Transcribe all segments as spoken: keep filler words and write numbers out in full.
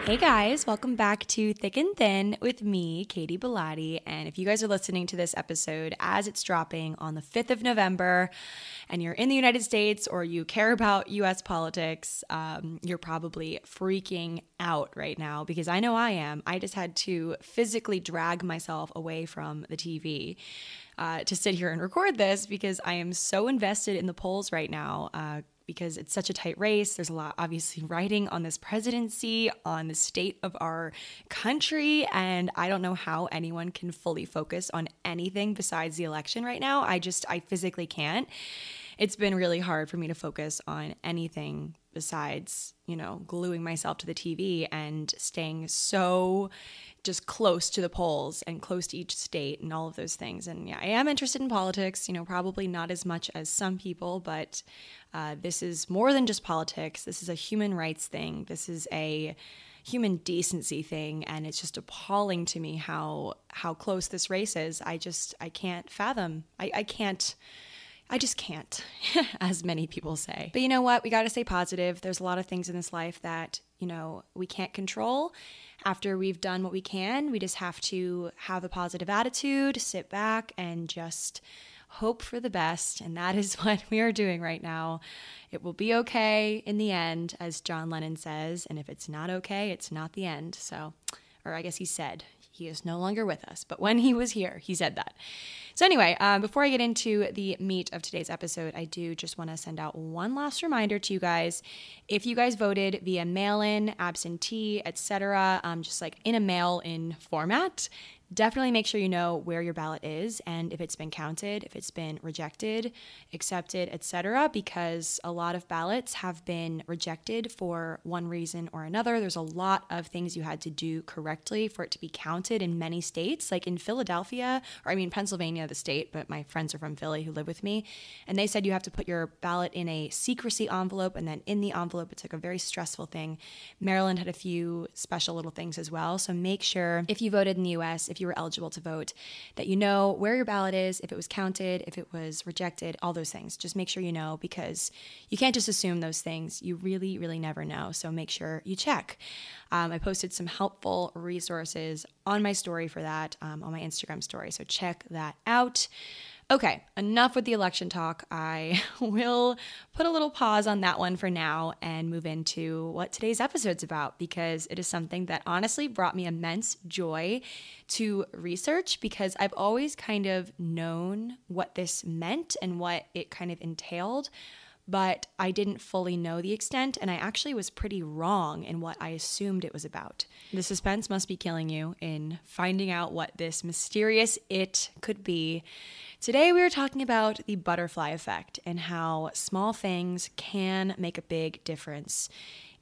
Hey guys, welcome back to Thick and Thin with me, Katie Bellotti. And if you guys are listening to this episode as it's dropping on the fifth of November and you're in the United States or you care about U S politics, um, you're probably freaking out right now because I know I am. I just had to physically drag myself away from the T V uh, to sit here and record this because I am so invested in the polls right now. Uh, because it's such a tight race. There's a lot, obviously, riding on this presidency, on the state of our country, and I don't know how anyone can fully focus on anything besides the election right now. I just, I physically can't. It's been really hard for me to focus on anything besides, you know, gluing myself to the T V and staying so just close to the polls and close to each state and all of those things. And yeah, I am interested in politics, you know, probably not as much as some people, but uh, this is more than just politics. This is a human rights thing. This is a human decency thing. And it's just appalling to me how, how close this race is. I just, I can't fathom. I, I can't. I just can't, as many people say. But you know what? We got to stay positive. There's a lot of things in this life that, you know, we can't control. After we've done what we can, we just have to have a positive attitude, sit back, and just hope for the best. And that is what we are doing right now. It will be okay in the end, as John Lennon says. And if it's not okay, it's not the end. So, or I guess he said, he is no longer with us. But when he was here, he said that. So anyway, um, before I get into the meat of today's episode, I do just want to send out one last reminder to you guys. If you guys voted via mail-in, absentee, et cetera, um, just like in a mail-in format, definitely make sure you know where your ballot is and if it's been counted, if it's been rejected, accepted, et cetera, because a lot of ballots have been rejected for one reason or another. There's a lot of things you had to do correctly for it to be counted in many states, like in Philadelphia, or I mean Pennsylvania, the state, but my friends are from Philly who live with me, and they said you have to put your ballot in a secrecy envelope, and then in the envelope, it's like a very stressful thing. Maryland had a few special little things as well, so make sure if you voted in the U S, if you were eligible to vote, that you know where your ballot is, if it was counted, if it was rejected, all those things. Just make sure you know, because you can't just assume those things. You really, really never know. So make sure you check. Um, I posted some helpful resources on my story for that, um, on my Instagram story. So check that out. Okay, enough with the election talk. I will put a little pause on that one for now and move into what today's episode's about, because it is something that honestly brought me immense joy to research, because I've always kind of known what this meant and what it kind of entailed, but I didn't fully know the extent, and I actually was pretty wrong in what I assumed it was about. The suspense must be killing you in finding out what this mysterious it could be. Today we are talking about the butterfly effect and how small things can make a big difference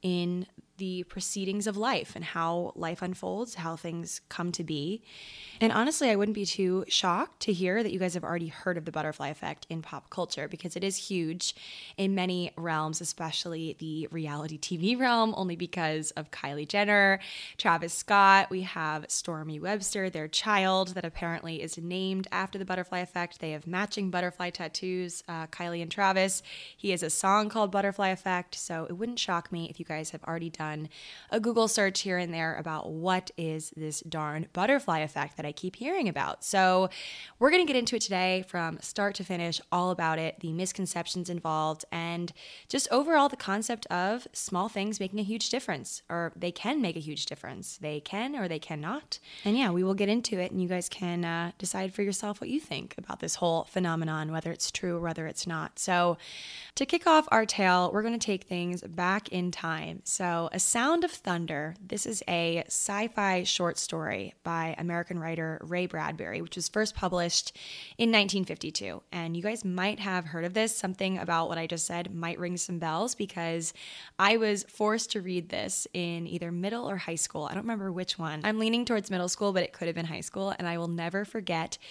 in the proceedings of life and how life unfolds, how things come to be. And honestly, I wouldn't be too shocked to hear that you guys have already heard of the butterfly effect in pop culture, because it is huge in many realms, especially the reality T V realm, only because of Kylie Jenner, Travis Scott. We have Stormy Webster, their child, that apparently is named after the butterfly effect. They have matching butterfly tattoos, uh, Kylie and Travis. He has a song called Butterfly Effect, so it wouldn't shock me if you guys have already done a Google search here and there about what is this darn butterfly effect that I keep hearing about. So we're going to get into it today from start to finish, all about it, the misconceptions involved, and just overall the concept of small things making a huge difference, or they can make a huge difference. They can or they cannot. And yeah, we will get into it, and you guys can uh, decide for yourself what you think about this whole phenomenon, whether it's true or whether it's not. So to kick off our tale, we're going to take things back in time. So A Sound of Thunder, this is a sci-fi short story by American writer Ray Bradbury, which was first published in nineteen fifty-two. And you guys might have heard of this. Something about what I just said might ring some bells, because I was forced to read this in either middle or high school. I don't remember which one. I'm leaning towards middle school, but it could have been high school. And I will never forget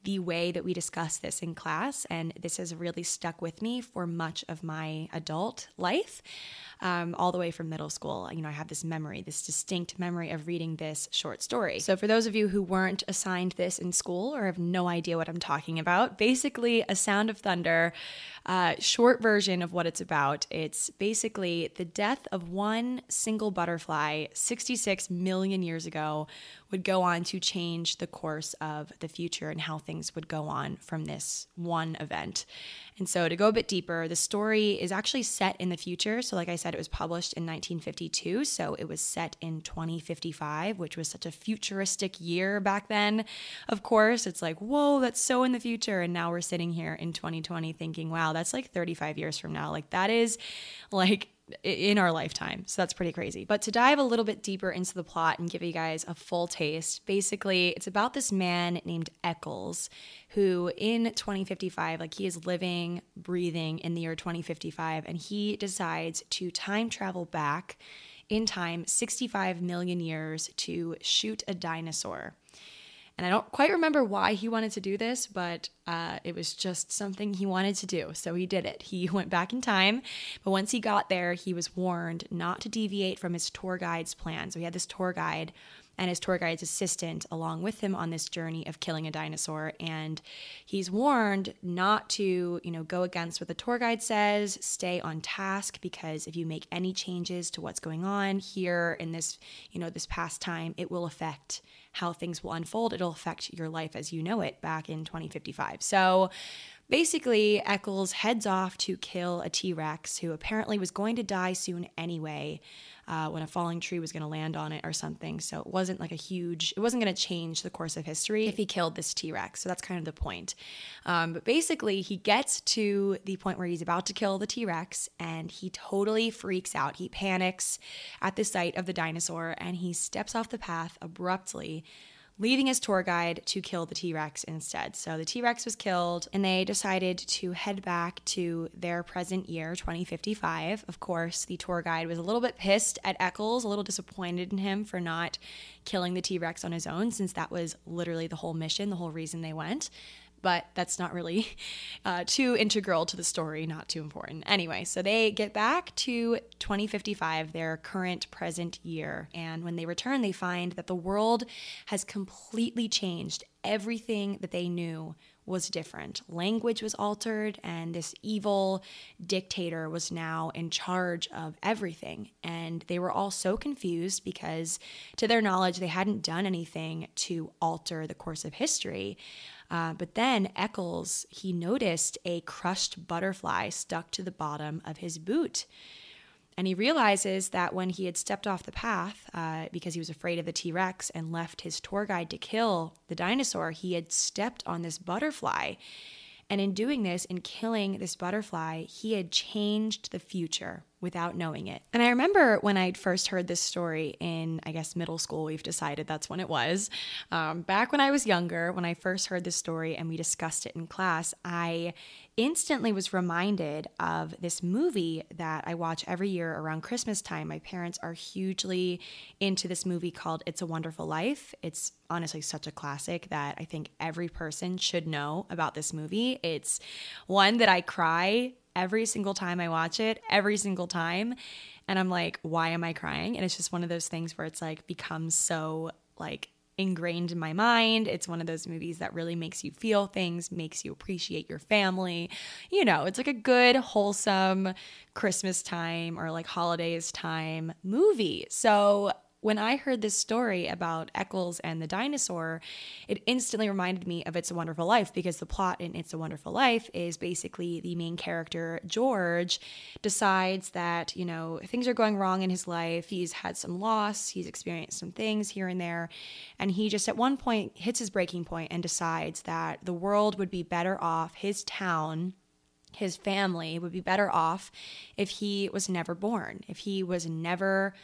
the way that we discuss this in class, and this has really stuck with me for much of my adult life. Um, all the way from middle school. You know, I have this memory, this distinct memory of reading this short story. So for those of you who weren't assigned this in school or have no idea what I'm talking about, basically A Sound of Thunder, uh, short version of what it's about. It's basically the death of one single butterfly sixty-six million years ago would go on to change the course of the future and how things would go on from this one event. And so to go a bit deeper, the story is actually set in the future. So like I said, it was published in nineteen fifty-two. So it was set in twenty fifty-five, which was such a futuristic year back then. Of course, it's like, whoa, that's so in the future. And now we're sitting here in twenty twenty thinking, wow, that's like thirty-five years from now. Like that is like in our lifetime. So that's pretty crazy. But to dive a little bit deeper into the plot and give you guys a full taste, basically it's about this man named Eccles who in twenty fifty-five, like he is living, breathing in the year twenty fifty-five, and he decides to time travel back in time sixty-five million years to shoot a dinosaur. And I don't quite remember why he wanted to do this, but uh, it was just something he wanted to do. So he did it. He went back in time. But once he got there, he was warned not to deviate from his tour guide's plan. So he had this tour guide and his tour guide's assistant along with him on this journey of killing a dinosaur. And he's warned not to, you know, go against what the tour guide says, stay on task, because if you make any changes to what's going on here in this, you know, this past time, it will affect how things will unfold. It'll affect your life as you know it back in twenty fifty-five. So basically, Eccles heads off to kill a T-Rex who apparently was going to die soon anyway, uh, when a falling tree was going to land on it or something. So it wasn't like a huge, it wasn't going to change the course of history if he killed this T-Rex. So that's kind of the point. Um, but basically, he gets to the point where he's about to kill the T-Rex and he totally freaks out. He panics at the sight of the dinosaur and he steps off the path abruptly, leaving his tour guide to kill the T-Rex instead. So the T-Rex was killed and they decided to head back to their present year, twenty fifty-five. Of course, the tour guide was a little bit pissed at Eccles, a little disappointed in him for not killing the T-Rex on his own, since that was literally the whole mission, the whole reason they went. But that's not really uh, too integral to the story, not too important. Anyway, so they get back to twenty fifty-five, their current present year. And when they return, they find that the world has completely changed. Everything that they knew was different. Language was altered, and this evil dictator was now in charge of everything. And they were all so confused because, to their knowledge, they hadn't done anything to alter the course of history. Uh, but then Eccles, he noticed a crushed butterfly stuck to the bottom of his boot. And he realizes that when he had stepped off the path, uh, because he was afraid of the T-Rex and left his tour guide to kill the dinosaur, he had stepped on this butterfly. And in doing this, in killing this butterfly, he had changed the future without knowing it. And I remember when I'd first heard this story in, I guess, middle school, we've decided that's when it was. Um, back when I was younger, when I first heard this story and we discussed it in class, I instantly was reminded of this movie that I watch every year around Christmas time. My parents are hugely into this movie called It's a Wonderful Life. It's honestly such a classic that I think every person should know about this movie. It's one that I cry every single time I watch it, every single time. And I'm like, why am I crying? And it's just one of those things where it's like becomes so like ingrained in my mind. It's one of those movies that really makes you feel things, makes you appreciate your family. You know, it's like a good, wholesome Christmas time or like holidays time movie. So when I heard this story about Eccles and the dinosaur, it instantly reminded me of It's a Wonderful Life, because the plot in It's a Wonderful Life is basically the main character, George, decides that, you know, things are going wrong in his life. He's had some loss. He's experienced some things here and there. And he just at one point hits his breaking point and decides that the world would be better off, his town, his family would be better off if he was never born, if he was never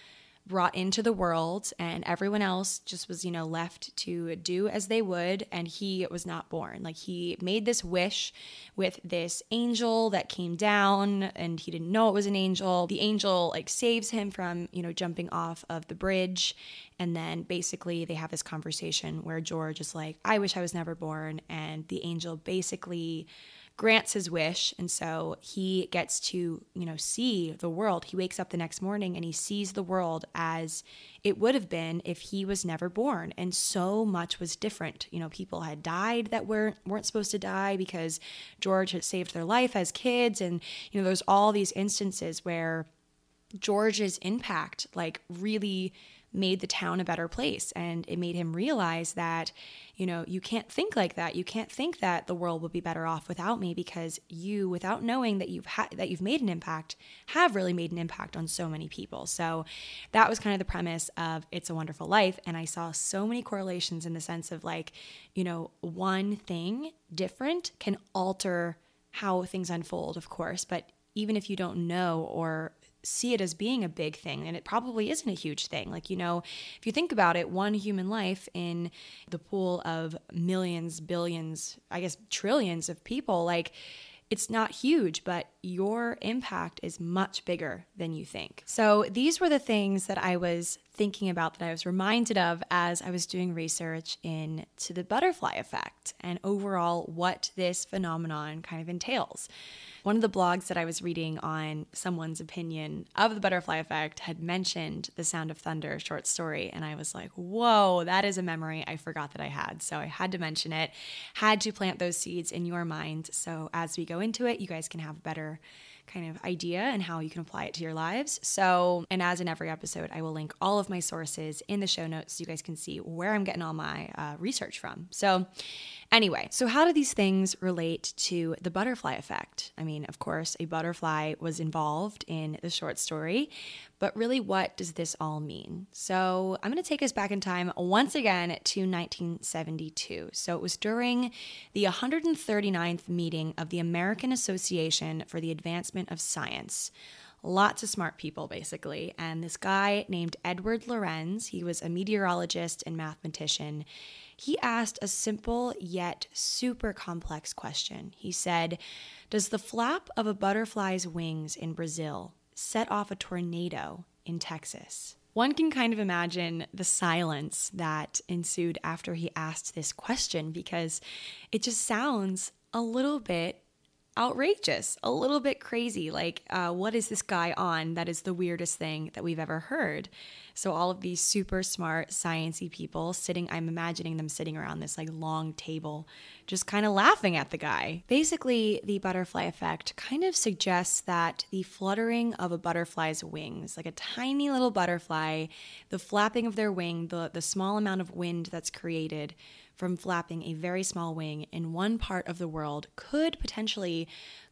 brought into the world, and everyone else just was, you know, left to do as they would, and he was not born. Like, he made this wish with this angel that came down, and he didn't know it was an angel. The angel like saves him from, you know, jumping off of the bridge, and then basically they have this conversation where George is like, I wish I was never born, and the angel basically grants his wish, and so he gets to, you know, see the world. He wakes up the next morning and he sees the world as it would have been if he was never born, and so much was different. You know, people had died that weren't weren't supposed to die because George had saved their life as kids, and you know, there's all these instances where George's impact like really made the town a better place, and it made him realize that, you know, you can't think like that. You can't think that the world will be better off without me, because you, without knowing that you've ha- that you've made an impact, have really made an impact on so many people. So that was kind of the premise of It's a Wonderful Life, and I saw so many correlations in the sense of like, you know, one thing different can alter how things unfold, of course, but even if you don't know or see it as being a big thing, and it probably isn't a huge thing. Like, you know, if you think about it, one human life in the pool of millions, billions, I guess trillions of people, like, it's not huge, but your impact is much bigger than you think. So these were the things that I was thinking about, that I was reminded of as I was doing research into the butterfly effect and overall what this phenomenon kind of entails. One of the blogs that I was reading on someone's opinion of the butterfly effect had mentioned The Sound of Thunder short story, and I was like, whoa, that is a memory I forgot that I had. So I had to mention it, had to plant those seeds in your mind. So as we go into it, you guys can have a better kind of idea and how you can apply it to your lives. So, and as in every episode, I will link all of my sources in the show notes so you guys can see where I'm getting all my uh, research from. So anyway, so how do these things relate to the butterfly effect? I mean, of course, a butterfly was involved in the short story, but really, what does this all mean? So I'm going to take us back in time once again to nineteen seventy-two. So it was during the one hundred thirty-ninth meeting of the American Association for the Advancement of Science. Lots of smart people, basically. And this guy named Edward Lorenz, he was a meteorologist and mathematician. He asked a simple yet super complex question. He said, does the flap of a butterfly's wings in Brazil set off a tornado in Texas? One can kind of imagine the silence that ensued after he asked this question, because it just sounds a little bit outrageous, a little bit crazy. Like, uh, what is this guy on? That is the weirdest thing that we've ever heard. So all of these super smart, sciencey people sitting, I'm imagining them sitting around this like long table, just kind of laughing at the guy. Basically, the butterfly effect kind of suggests that the fluttering of a butterfly's wings, like a tiny little butterfly, the flapping of their wing, the, the small amount of wind that's created from flapping a very small wing in one part of the world, could potentially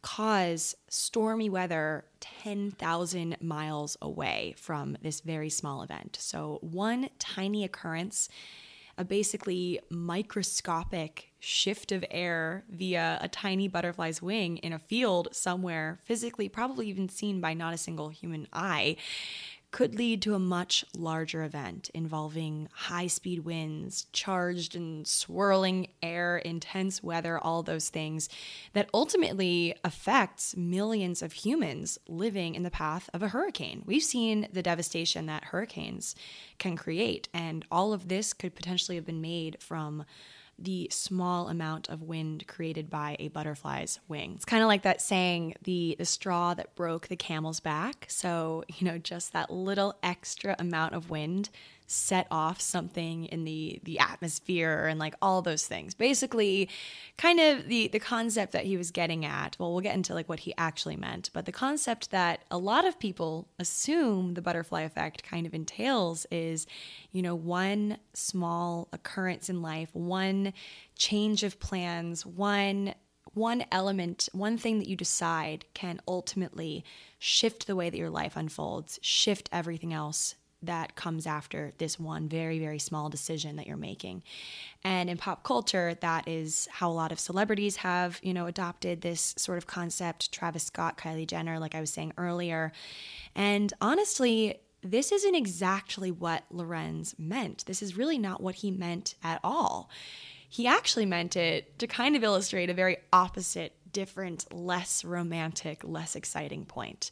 cause stormy weather ten thousand miles away from this very small event. So one tiny occurrence, a basically microscopic shift of air via a tiny butterfly's wing in a field somewhere, physically probably even seen by not a single human eye, could lead to a much larger event involving high-speed winds, charged and swirling air, intense weather, all those things that ultimately affects millions of humans living in the path of a hurricane. We've seen the devastation that hurricanes can create, and all of this could potentially have been made from the small amount of wind created by a butterfly's wing. It's kind of like that saying, the, the straw that broke the camel's back. So, you know, just that little extra amount of wind set off something in the, the atmosphere and like all those things. Basically, kind of the, the concept that he was getting at, well, we'll get into like what he actually meant, but the concept that a lot of people assume the butterfly effect kind of entails is, you know, one small occurrence in life, one change of plans, one one element, one thing that you decide can ultimately shift the way that your life unfolds, shift everything else that comes after this one very, very small decision that you're making. And in pop culture, that is how a lot of celebrities have, you know, adopted this sort of concept. Travis Scott, Kylie Jenner, like I was saying earlier. And honestly, this isn't exactly what Lorenz meant. This is really not what he meant at all. He actually meant it to kind of illustrate a very opposite, different, less romantic, less exciting point.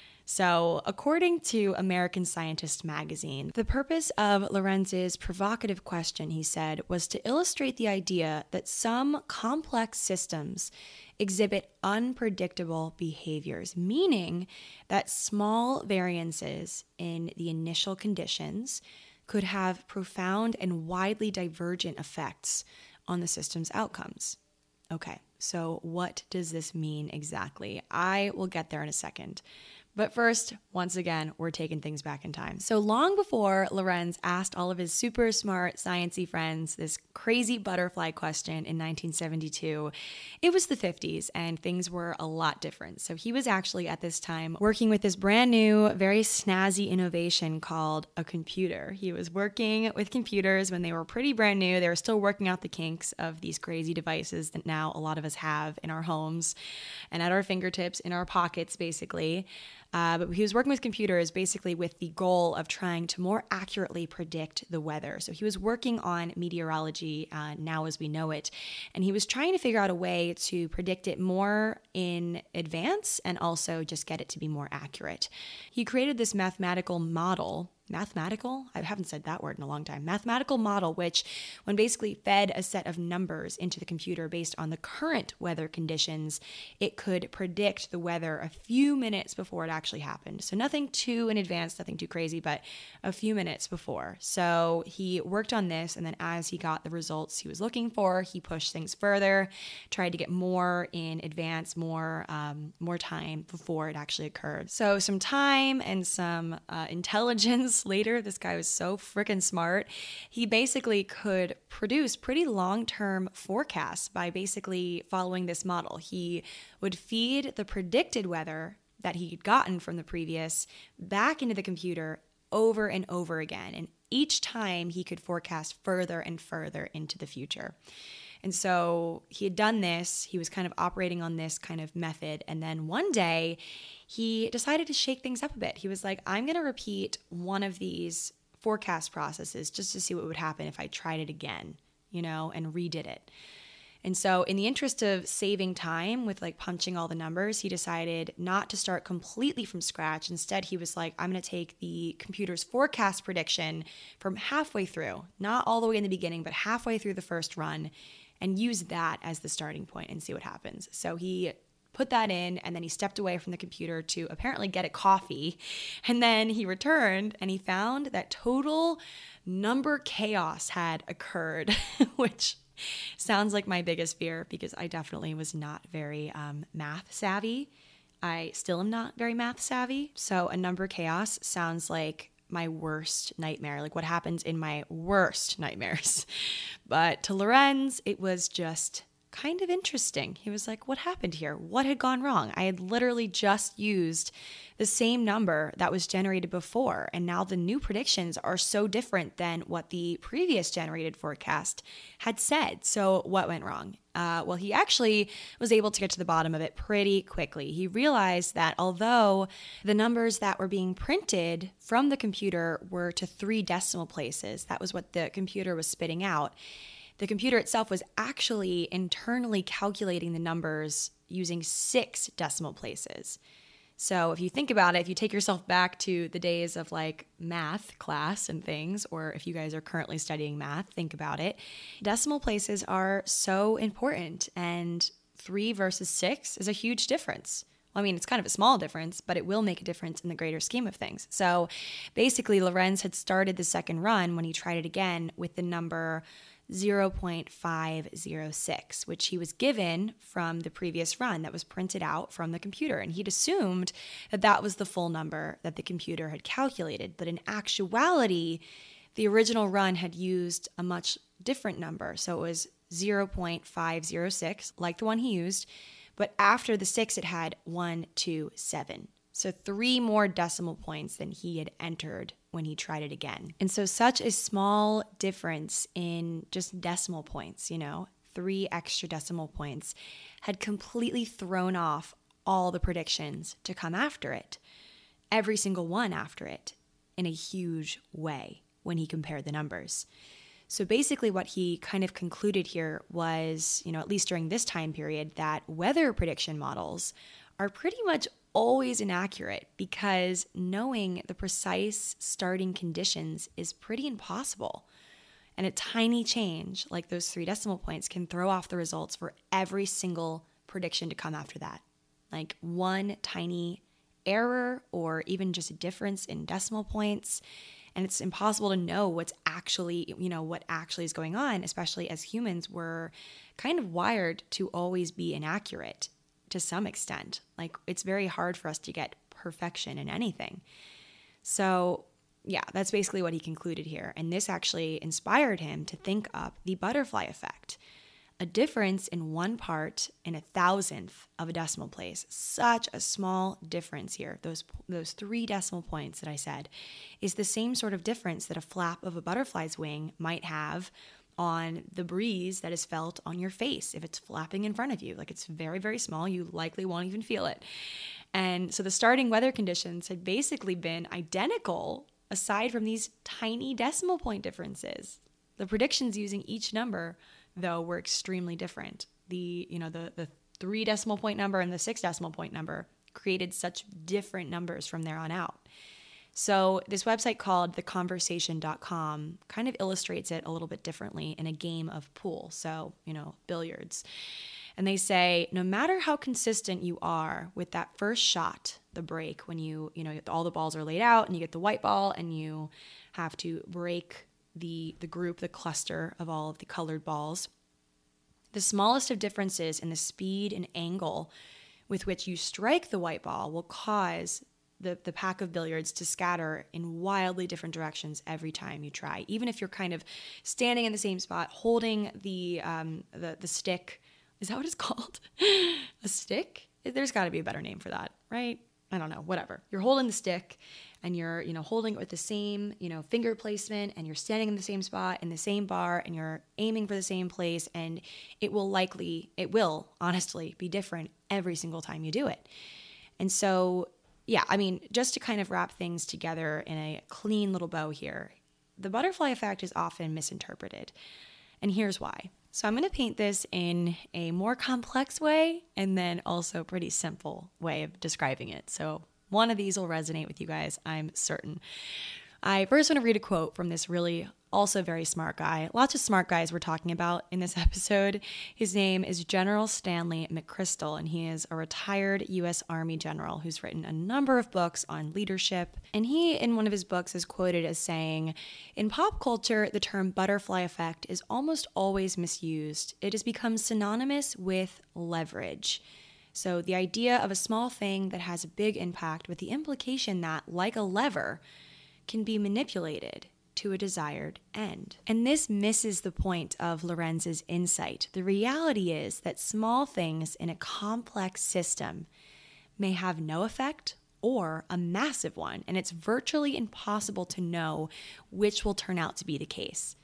So, according to American Scientist magazine, the purpose of Lorenz's provocative question, he said, was to illustrate the idea that some complex systems exhibit unpredictable behaviors, meaning that small variances in the initial conditions could have profound and widely divergent effects on the system's outcomes. Okay, so what does this mean exactly? I will get there in a second. But first, once again, we're taking things back in time. So long before Lorenz asked all of his super smart sciencey friends this crazy butterfly question in nineteen seventy-two, it was the fifties and things were a lot different. So he was actually at this time working with this brand new, very snazzy innovation called a computer. He was working with computers when they were pretty brand new. They were still working out the kinks of these crazy devices that now a lot of us have in our homes and at our fingertips, in our pockets, basically. Uh, but he was working with computers basically with the goal of trying to more accurately predict the weather. So he was working on meteorology uh, now as we know it, and he was trying to figure out a way to predict it more in advance and also just get it to be more accurate. He created this mathematical model. Mathematical? I haven't said that word in a long time. Mathematical model, which when basically fed a set of numbers into the computer based on the current weather conditions, it could predict the weather a few minutes before it actually happened. So nothing too in advance, nothing too crazy, but a few minutes before. So he worked on this, and then as he got the results he was looking for, he pushed things further, tried to get more in advance, more um, more time before it actually occurred. So some time and some uh, intelligence later, this guy was so freaking smart. He basically could produce pretty long-term forecasts by basically following this model. He would feed the predicted weather that he'd gotten from the previous back into the computer over and over again. And each time he could forecast further and further into the future. And so he had done this, he was kind of operating on this kind of method. And then one day he decided to shake things up a bit. He was like, I'm going to repeat one of these forecast processes just to see what would happen if I tried it again, you know, and redid it. And so in the interest of saving time with like punching all the numbers, he decided not to start completely from scratch. Instead, he was like, I'm going to take the computer's forecast prediction from halfway through, not all the way in the beginning, but halfway through the first run, and use that as the starting point and see what happens. So he put that in, and then he stepped away from the computer to apparently get a coffee. And then he returned and he found that total number chaos had occurred, which sounds like my biggest fear because I definitely was not very um, math savvy. I still am not very math savvy. So a number chaos sounds like my worst nightmare, like what happens in my worst nightmares. But to Lorenz, it was just kind of interesting. He was like, what happened here? What had gone wrong? I had literally just used the same number that was generated before, and now the new predictions are so different than what the previous generated forecast had said. So what went wrong? Uh, well, he actually was able to get to the bottom of it pretty quickly. He realized that although the numbers that were being printed from the computer were to three decimal places, that was what the computer was spitting out, the computer itself was actually internally calculating the numbers using six decimal places. So if you think about it, if you take yourself back to the days of like math class and things, or if you guys are currently studying math, think about it. Decimal places are so important, and three versus six is a huge difference. Well, I mean, it's kind of a small difference, but it will make a difference in the greater scheme of things. So basically, Lorenz had started the second run when he tried it again with the number zero point five zero six, which he was given from the previous run that was printed out from the computer. And he'd assumed that that was the full number that the computer had calculated. But in actuality, the original run had used a much different number. So it was zero point five zero six, like the one he used. But after the six, it had one two seven. So three more decimal points than he had entered when he tried it again. And so such a small difference in just decimal points, you know, three extra decimal points had completely thrown off all the predictions to come after it, every single one after it. in a huge way when he compared the numbers. So basically what he kind of concluded here was, you know, at least during this time period, that weather prediction models are pretty much always inaccurate because knowing the precise starting conditions is pretty impossible. And a tiny change, like those three decimal points, can throw off the results for every single prediction to come after that. Like one tiny error or even just a difference in decimal points, and it's impossible to know what's actually, you know, what actually is going on, especially as humans. We're kind of wired to always be inaccurate to some extent. Like it's very hard for us to get perfection in anything. So yeah, that's basically what he concluded here. And this actually inspired him to think up the butterfly effect. A difference in one part in a thousandth of a decimal place, such a small difference here, those those three decimal points that I said, is the same sort of difference that a flap of a butterfly's wing might have on the breeze that is felt on your face if it's flapping in front of you. Like it's very, very small. You likely won't even feel it. And so the starting weather conditions had basically been identical aside from these tiny decimal point differences. The predictions using each number, though, were extremely different. The, you know, the, the three decimal point number and the six decimal point number created such different numbers from there on out. So this website called the conversation dot com kind of illustrates it a little bit differently in a game of pool. So, you know, billiards. And they say, no matter how consistent you are with that first shot, the break, when you, you know, all the balls are laid out and you get the white ball and you have to break the the group, the cluster of all of the colored balls, the smallest of differences in the speed and angle with which you strike the white ball will cause the, the pack of billiards to scatter in wildly different directions every time you try. Even if you're kind of standing in the same spot, holding the um, the, the stick. Is that what it's called? A stick? There's got to be a better name for that, right? I don't know, whatever. You're holding the stick and you're, you know, holding it with the same, you know, finger placement, and you're standing in the same spot in the same bar and you're aiming for the same place, and it will likely, it will honestly be different every single time you do it. And so, yeah, I mean, just to kind of wrap things together in a clean little bow here, the butterfly effect is often misinterpreted. And here's why. So I'm going to paint this in a more complex way and then also a pretty simple way of describing it. So one of these will resonate with you guys, I'm certain. I first want to read a quote from this really also very smart guy. Lots of smart guys we're talking about in this episode. His name is General Stanley McChrystal, and he is a retired U S Army general who's written a number of books on leadership. And he, in one of his books, is quoted as saying, "In pop culture, the term butterfly effect is almost always misused. It has become synonymous with leverage." So the idea of a small thing that has a big impact, with the implication that, like a lever, can be manipulated to a desired end. And this misses the point of Lorenz's insight. The reality is that small things in a complex system may have no effect or a massive one, and it's virtually impossible to know which will turn out to be the case.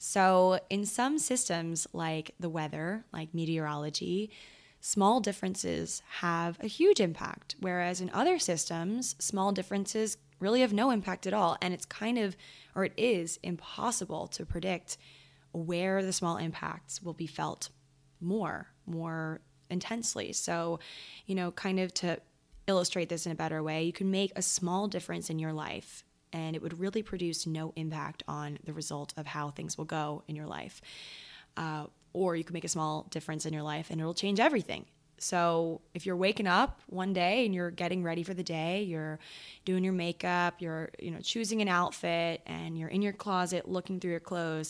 So in some systems like the weather, like meteorology, small differences have a huge impact, whereas in other systems, small differences really have no impact at all. And it's kind of, or it is impossible to predict where the small impacts will be felt more, more intensely. So, you know, kind of to illustrate this in a better way, you can make a small difference in your life and it would really produce no impact on the result of how things will go in your life. Uh, or you can make a small difference in your life and it'll change everything. So if you're waking up one day and you're getting ready for the day, you're doing your makeup, you're, you know, choosing an outfit, and you're in your closet looking through your clothes,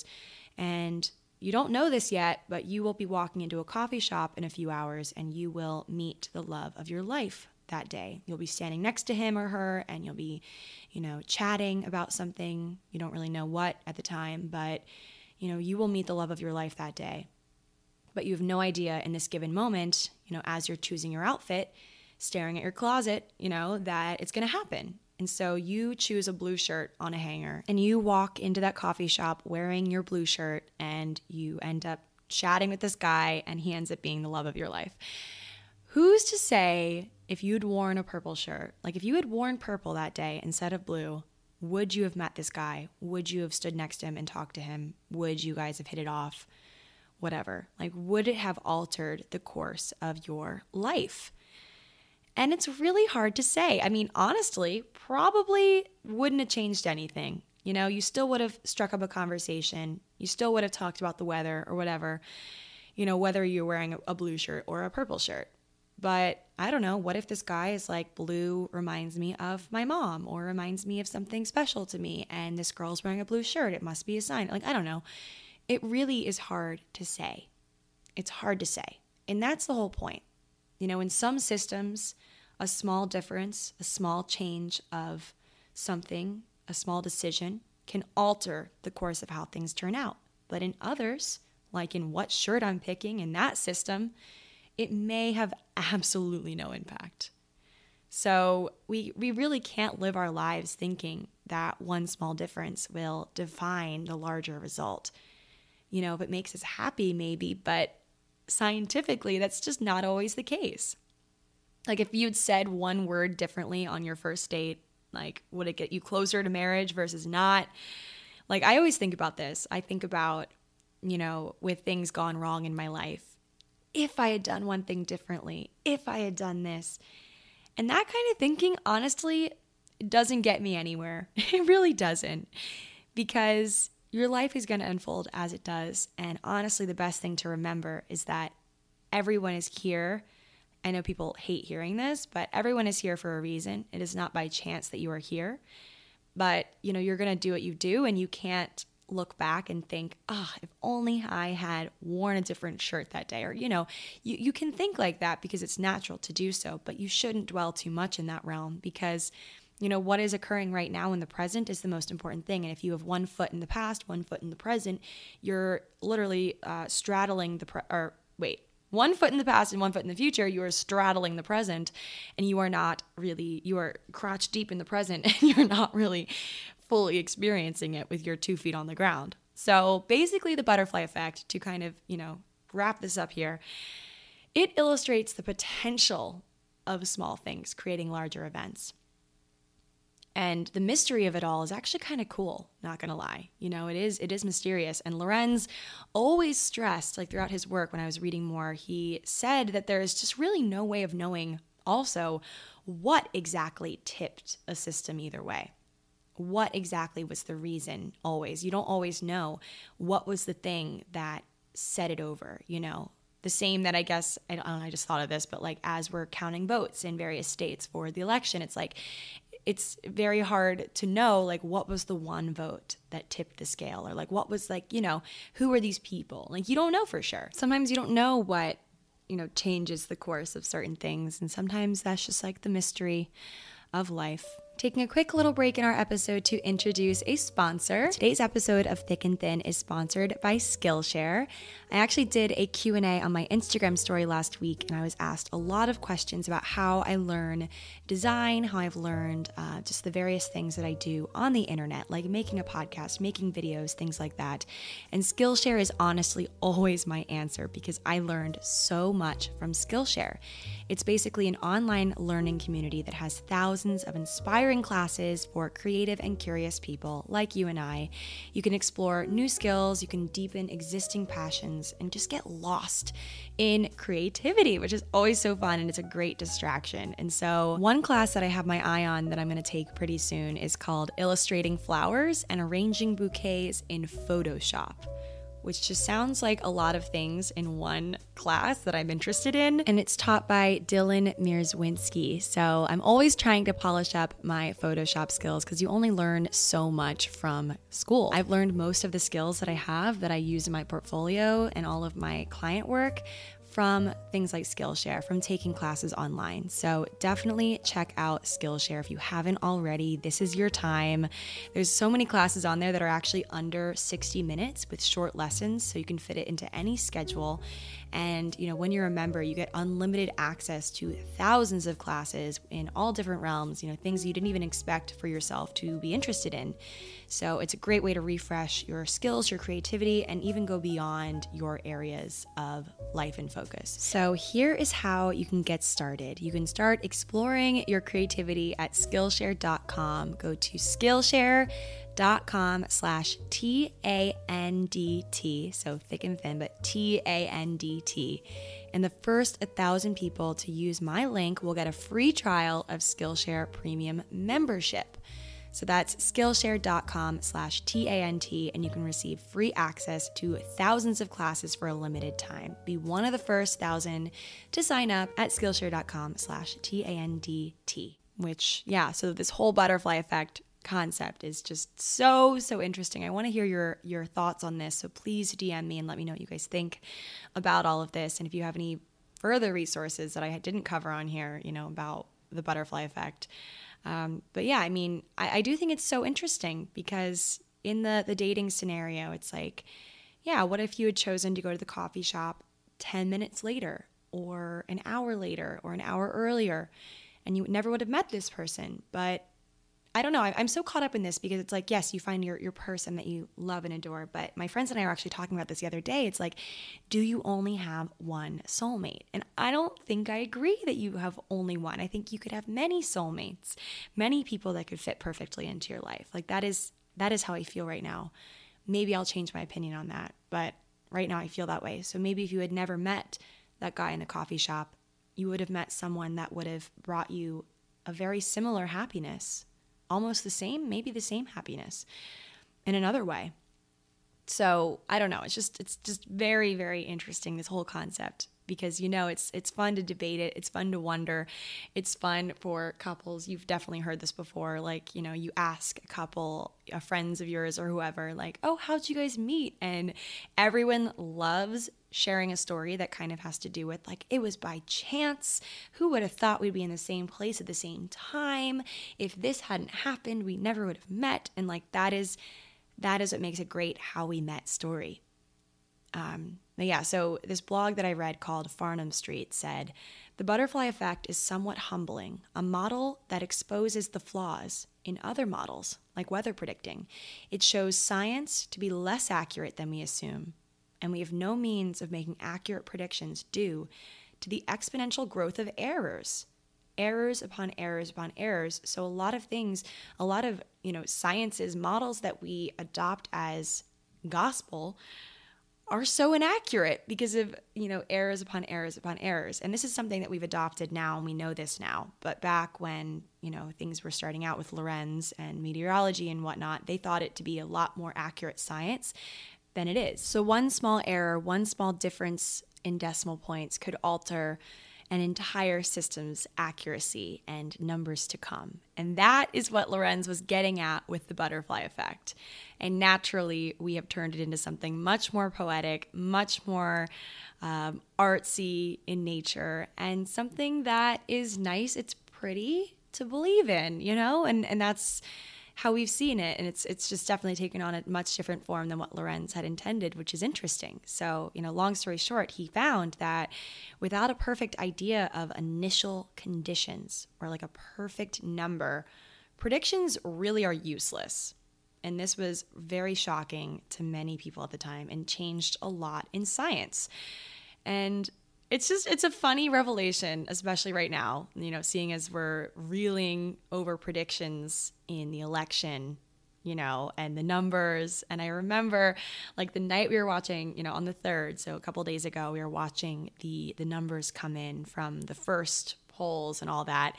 and you don't know this yet, but you will be walking into a coffee shop in a few hours and you will meet the love of your life that day. You'll be standing next to him or her and you'll be, you know, chatting about something. You don't really know what at the time, but, you know, you will meet the love of your life that day. But you have no idea in this given moment, you know, as you're choosing your outfit, staring at your closet, you know, that it's going to happen. And so you choose a blue shirt on a hanger and you walk into that coffee shop wearing your blue shirt and you end up chatting with this guy and he ends up being the love of your life. Who's to say if you'd worn a purple shirt, like if you had worn purple that day instead of blue, Would you have met this guy? Would you have stood next to him and talked to him? Would you guys have hit it off? Whatever. Like, would it have altered the course of your life? And it's really hard to say. I mean, honestly, probably wouldn't have changed anything. You know, you still would have struck up a conversation. You still would have talked about the weather or whatever, you know, whether you're wearing a blue shirt or a purple shirt. But I don't know, what if this guy is like, blue reminds me of my mom or reminds me of something special to me, and this girl's wearing a blue shirt, it must be a sign. Like, I don't know. It really is hard to say. It's hard to say. And that's the whole point. You know, in some systems, a small difference, a small change of something, a small decision can alter the course of how things turn out. But in others, like in what shirt I'm picking in that system, it may have absolutely no impact. So we we really can't live our lives thinking that one small difference will define the larger result. You know, if it makes us happy, maybe, but scientifically, that's just not always the case. Like, if you'd said one word differently on your first date, like, would it get you closer to marriage versus not? Like, I always think about this. I think about, you know, with things gone wrong in my life, if I had done one thing differently, if I had done this. And that kind of thinking, honestly, doesn't get me anywhere. It really doesn't. Because your life is going to unfold as it does. And honestly, the best thing to remember is that everyone is here. I know people hate hearing this, but everyone is here for a reason. It is not by chance that you are here. But, you know, you're going to do what you do, and you can't look back and think, ah, oh, if only I had worn a different shirt that day. Or, you know, you, you can think like that because it's natural to do so, but you shouldn't dwell too much in that realm because, you know, what is occurring right now in the present is the most important thing. And if you have one foot in the past, one foot in the present, you're literally uh, straddling the, pre- or wait, one foot in the past and one foot in the future, you are straddling the present, and you are not really, you are crotch deep in the present, and you're not really fully experiencing it with your two feet on the ground. So basically the butterfly effect, to kind of, you know, wrap this up here, it illustrates the potential of small things creating larger events. And the mystery of it all is actually kind of cool, not gonna lie. You know, it is it is mysterious. And Lorenz always stressed, like throughout his work when I was reading more, he said that there is just really no way of knowing also what exactly tipped a system either way. What exactly was the reason always? You don't always know what was the thing that set it over, you know? The same that I guess, I don't know, I just thought of this, but like as we're counting votes in various states for the election, it's like, it's very hard to know, like, what was the one vote that tipped the scale, or like, what was like, you know, who are these people? Like, you don't know for sure. Sometimes you don't know what, you know, changes the course of certain things. And sometimes that's just like the mystery of life. Taking a quick little break in our episode to introduce a sponsor. Today's episode of Thick and Thin is sponsored by Skillshare. I actually did a Q and A on my Instagram story last week, and I was asked a lot of questions about how I learn design, how I've learned uh, just the various things that I do on the internet, like making a podcast, making videos, things like that. And Skillshare is honestly always my answer because I learned so much from Skillshare. It's basically an online learning community that has thousands of inspiring classes for creative and curious people like you and I. You can explore new skills, you can deepen existing passions, and just get lost in creativity, which is always so fun, and it's a great distraction. And so one class that I have my eye on that I'm going to take pretty soon is called Illustrating Flowers and Arranging Bouquets in Photoshop, which just sounds like a lot of things in one class that I'm interested in. And it's taught by Dylan Mierzwinski. So I'm always trying to polish up my Photoshop skills because you only learn so much from school. I've learned most of the skills that I have that I use in my portfolio and all of my client work from things like Skillshare, from taking classes online. So definitely check out Skillshare if you haven't already. This is your time. There's so many classes on there that are actually under sixty minutes with short lessons, so you can fit it into any schedule. And, you know, when you're a member, you get unlimited access to thousands of classes in all different realms, you know, things you didn't even expect for yourself to be interested in. So it's a great way to refresh your skills, your creativity, and even go beyond your areas of life and focus. So here is how you can get started. You can start exploring your creativity at Skillshare dot com. Go to Skillshare.com slash T A N D T, so thick and thin, but T A N D T. And the first one thousand people to use my link will get a free trial of Skillshare Premium membership. So that's Skillshare.com slash T A N T, and you can receive free access to thousands of classes for a limited time. Be one of the first thousand to sign up at Skillshare.com slash T A N D T, which, yeah, so this whole butterfly effect concept is just so, so interesting. I want to hear your, your thoughts on this, so please D M me and let me know what you guys think about all of this. And if you have any further resources that I didn't cover on here, you know, about the butterfly effect. Um, but yeah, I mean, I, I do think it's so interesting because in the, the dating scenario, it's like, yeah, what if you had chosen to go to the coffee shop ten minutes later or an hour later or an hour earlier and you never would have met this person? But I don't know. I'm so caught up in this because it's like, yes, you find your, your person that you love and adore. But my friends and I were actually talking about this the other day. It's like, do you only have one soulmate? And I don't think I agree that you have only one. I think you could have many soulmates, many people that could fit perfectly into your life. Like that is, that is how I feel right now. Maybe I'll change my opinion on that. But right now I feel that way. So maybe if you had never met that guy in the coffee shop, you would have met someone that would have brought you a very similar happiness. Almost the same, maybe the same happiness in another way. So I don't know. It's just it's just very, very interesting, this whole concept, because, you know, it's it's fun to debate it. It's fun to wonder. It's fun for couples. You've definitely heard this before. Like, you know, you ask a couple, uh, friends of yours or whoever, like, oh, how'd you guys meet? And everyone loves sharing a story that kind of has to do with like, it was by chance. Who would have thought we'd be in the same place at the same time? If this hadn't happened, we never would have met. And like, that is, that is what makes a great how we met story. Um, but yeah, so this blog that I read called Farnham Street said, the butterfly effect is somewhat humbling, a model that exposes the flaws in other models, like weather predicting. It shows science to be less accurate than we assume, and we have no means of making accurate predictions due to the exponential growth of errors. Errors upon errors upon errors. So a lot of things, a lot of, you know, sciences, models that we adopt as gospel are so inaccurate because of, you know, errors upon errors upon errors. And this is something that we've adopted now, and we know this now. But back when, you know, things were starting out with Lorenz and meteorology and whatnot, they thought it to be a lot more accurate science than it is. So one small error, one small difference in decimal points could alter an entire system's accuracy and numbers to come. And that is what Lorenz was getting at with the butterfly effect. And naturally, we have turned it into something much more poetic, much more um, artsy in nature, and something that is nice. It's pretty to believe in, you know? And and that's how we've seen it. And it's it's just definitely taken on a much different form than what Lorenz had intended, which is interesting. So, you know, long story short, he found that without a perfect idea of initial conditions or like a perfect number, predictions really are useless. And this was very shocking to many people at the time and changed a lot in science. And it's just, it's a funny revelation, especially right now, you know, seeing as we're reeling over predictions in the election, you know, and the numbers. And I remember like the night we were watching, you know, on the third, so a couple days ago, we were watching the the numbers come in from the first polls and all that.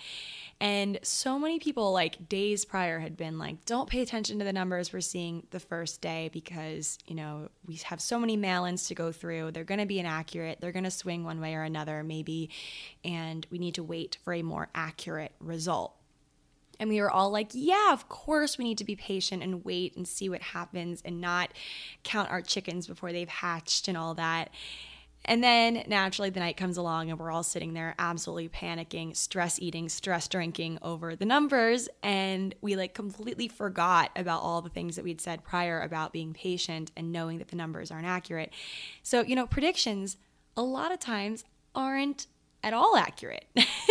And so many people like days prior had been like, don't pay attention to the numbers we're seeing the first day because, you know, we have so many mail-ins to go through. They're going to be inaccurate. They're going to swing one way or another maybe. And we need to wait for a more accurate result. And we were all like, yeah, of course we need to be patient and wait and see what happens and not count our chickens before they've hatched and all that. And then naturally the night comes along and we're all sitting there absolutely panicking, stress eating, stress drinking over the numbers. And we like completely forgot about all the things that we'd said prior about being patient and knowing that the numbers aren't accurate. So, you know, predictions a lot of times aren't at all accurate.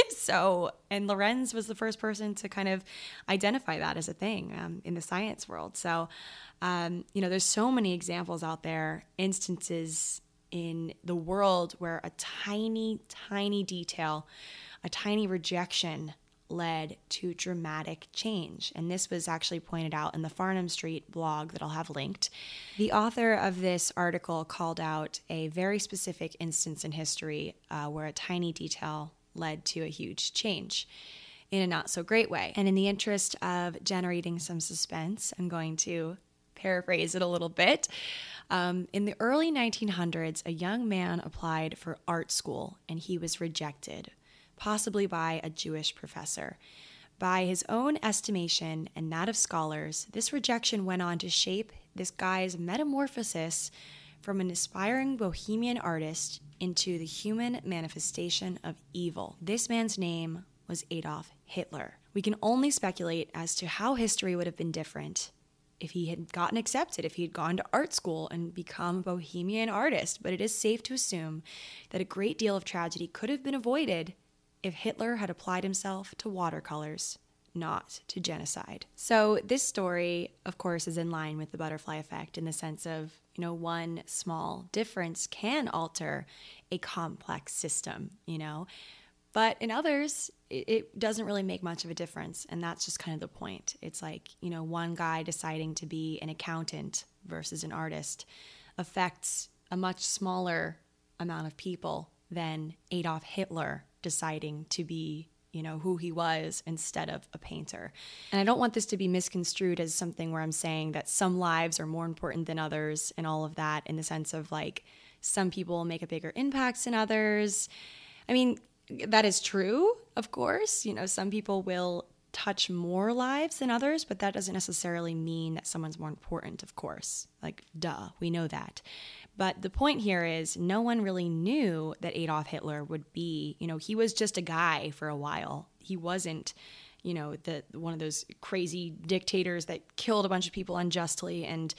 So, and Lorenz was the first person to kind of identify that as a thing um, in the science world. So, um, you know, there's so many examples out there, instances in the world where a tiny, tiny detail, a tiny rejection led to dramatic change. And this was actually pointed out in the Farnham Street blog that I'll have linked. The author of this article called out a very specific instance in history uh, where a tiny detail led to a huge change in a not so great way. And in the interest of generating some suspense, I'm going to paraphrase it a little bit. Um, in the early nineteen hundreds, a young man applied for art school and he was rejected, possibly by a Jewish professor. By his own estimation and that of scholars, this rejection went on to shape this guy's metamorphosis from an aspiring bohemian artist into the human manifestation of evil. This man's name was Adolf Hitler. We can only speculate as to how history would have been different if he had gotten accepted, if he had gone to art school and become a bohemian artist. But it is safe to assume that a great deal of tragedy could have been avoided if Hitler had applied himself to watercolors, not to genocide. So this story, of course, is in line with the butterfly effect in the sense of, you know, one small difference can alter a complex system, you know. But in others, it doesn't really make much of a difference. And that's just kind of the point. It's like, you know, one guy deciding to be an accountant versus an artist affects a much smaller amount of people than Adolf Hitler deciding to be, you know, who he was instead of a painter. And I don't want this to be misconstrued as something where I'm saying that some lives are more important than others and all of that, in the sense of like some people make a bigger impact than others. I mean, that is true, of course. You know, some people will touch more lives than others, but that doesn't necessarily mean that someone's more important, of course. Like, duh, we know that. But the point here is no one really knew that Adolf Hitler would be, you know, he was just a guy for a while. He wasn't, you know, the one of those crazy dictators that killed a bunch of people unjustly and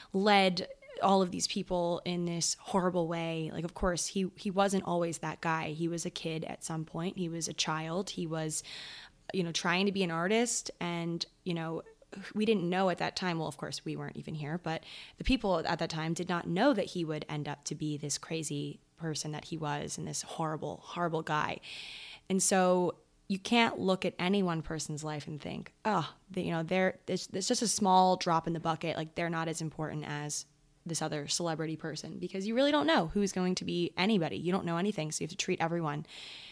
led all of these people in this horrible way. Like, of course, he he wasn't always that guy. He was a kid at some point. He was a child. He was, you know, trying to be an artist. And, you know, we didn't know at that time, well, of course, we weren't even here, but the people at that time did not know that he would end up to be this crazy person that he was and this horrible, horrible guy. And so you can't look at any one person's life and think, oh, they, you know, they're it's, it's just a small drop in the bucket. Like, they're not as important as this other celebrity person, because you really don't know who's going to be anybody. You don't know anything, so you have to treat everyone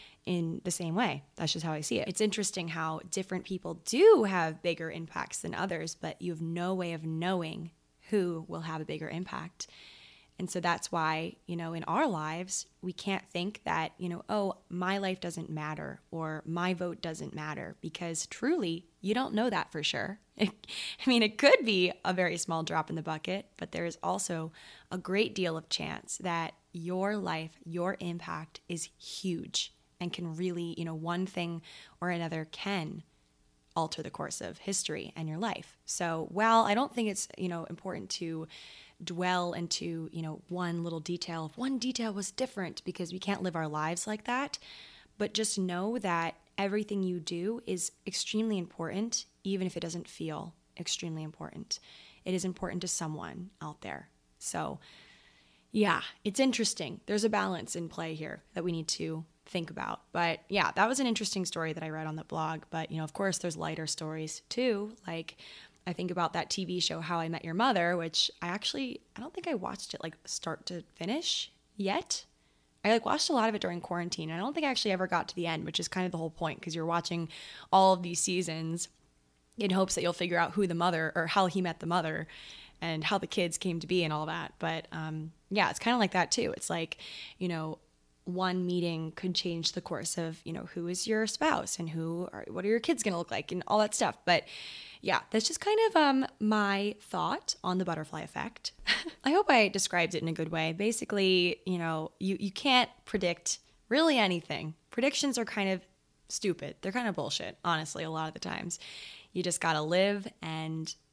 in the same way. That's just how I see it. It's interesting how different people do have bigger impacts than others, but you have no way of knowing who will have a bigger impact. And so that's why, you know, in our lives, we can't think that, you know, oh, my life doesn't matter or my vote doesn't matter, because truly, you don't know that for sure. I mean, it could be a very small drop in the bucket, but there is also a great deal of chance that your life, your impact is huge and can really, you know, one thing or another can alter the course of history and your life. So while I don't think it's, you know, important to dwell into, you know, one little detail, if one detail was different, because we can't live our lives like that, but just know that everything you do is extremely important, even if it doesn't feel extremely important. It is important to someone out there. So yeah, it's interesting. There's a balance in play here that we need to think about. But yeah, that was an interesting story that I read on the blog. But, you know, of course, there's lighter stories too. Like, I think about that T V show, How I Met Your Mother, which I actually, I don't think I watched it like start to finish yet. I like watched a lot of it during quarantine. I don't think I actually ever got to the end, which is kind of the whole point, because you're watching all of these seasons in hopes that you'll figure out who the mother, or how he met the mother and how the kids came to be and all that. But um, yeah, it's kind of like that too. It's like, you know, one meeting could change the course of, you know, who is your spouse and who are, what are your kids going to look like and all that stuff. But yeah, that's just kind of um, my thought on the butterfly effect. I hope I described it in a good way. Basically, you know, you, you can't predict really anything. Predictions are kind of stupid. They're kind of bullshit, honestly, a lot of the times. You just got to live and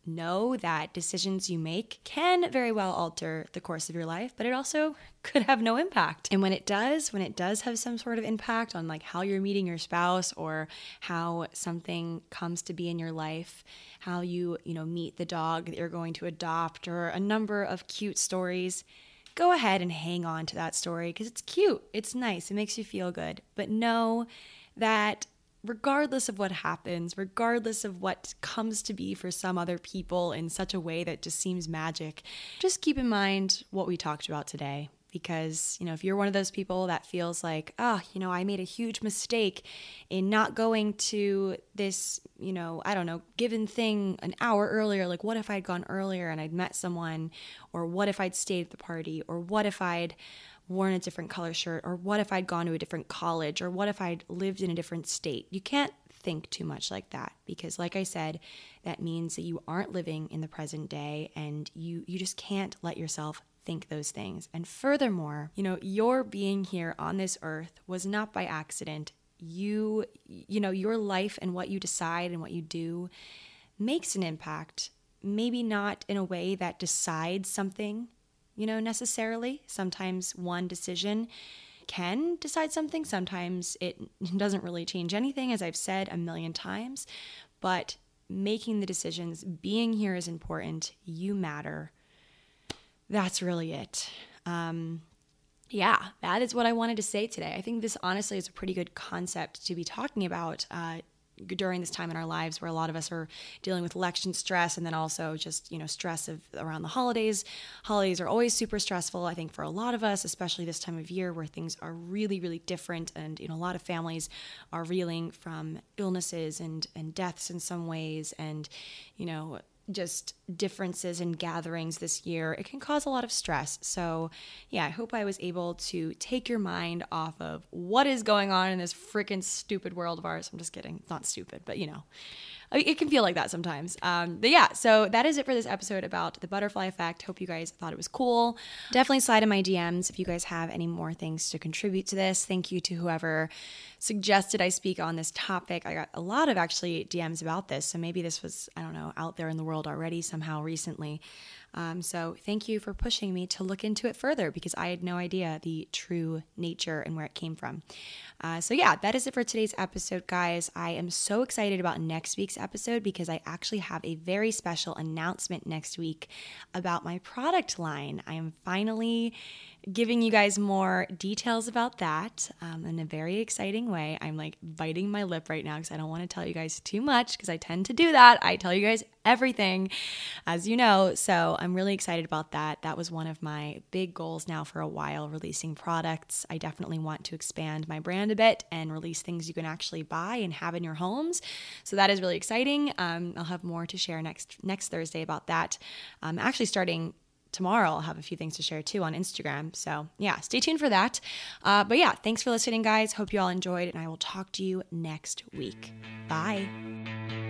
know that decisions you make can very well alter the course of your life, but it also could have no impact. And when it does, when it does have some sort of impact on like how you're meeting your spouse or how something comes to be in your life, how you, you know, meet the dog that you're going to adopt, or a number of cute stories, go ahead and hang on to that story because it's cute. It's nice. It makes you feel good. But know that regardless of what happens, regardless of what comes to be for some other people in such a way that just seems magic, just keep in mind what we talked about today. Because, you know, if you're one of those people that feels like, oh, you know, I made a huge mistake in not going to this, you know, I don't know, given thing an hour earlier. Like, what if I'd gone earlier and I'd met someone? Or what if I'd stayed at the party? Or what if I'd worn a different color shirt? Or what if I'd gone to a different college? Or what if I'd lived in a different state? You can't think too much like that because, like I said, that means that you aren't living in the present day, and you you just can't let yourself think those things. And furthermore, you know, your being here on this earth was not by accident. You, you know, your life and what you decide and what you do makes an impact. Maybe not in a way that decides something, you know, necessarily. Sometimes one decision can decide something. Sometimes it doesn't really change anything, as I've said a million times. But making the decisions, being here is important. You matter. That's really it. Um, yeah, that is what I wanted to say today. I think this honestly is a pretty good concept to be talking about uh, during this time in our lives where a lot of us are dealing with election stress, and then also just, you know, stress of around the holidays. Holidays are always super stressful, I think, for a lot of us, especially this time of year where things are really, really different. And, you know, a lot of families are reeling from illnesses and, and deaths in some ways, and, you know, just differences in gatherings this year. It can cause a lot of stress. So yeah, I hope I was able to take your mind off of what is going on in this freaking stupid world of ours. I'm just kidding. It's not stupid, but you know, it can feel like that sometimes. Um, but yeah, so that is it for this episode about the butterfly effect. Hope you guys thought it was cool. Definitely slide in my D Ms if you guys have any more things to contribute to this. Thank you to whoever suggested I speak on this topic. I got a lot of actually D Ms about this. So maybe this was, I don't know, out there in the world already somehow recently. Um, so thank you for pushing me to look into it further because I had no idea the true nature and where it came from. Uh, so yeah, that is it for today's episode, guys. I am so excited about next week's episode because I actually have a very special announcement next week about my product line. I am finally giving you guys more details about that um, in a very exciting way. I'm like biting my lip right now because I don't want to tell you guys too much because I tend to do that. I tell you guys everything, as you know. So I'm really excited about that. That was one of my big goals now for a while, releasing products. I definitely want to expand my brand a bit and release things you can actually buy and have in your homes. So that is really exciting. Um, I'll have more to share next next Thursday about that. I'm actually starting tomorrow. I'll have a few things to share too on Instagram. So yeah, stay tuned for that. Uh, but yeah, thanks for listening, guys. Hope you all enjoyed, and I will talk to you next week. Bye.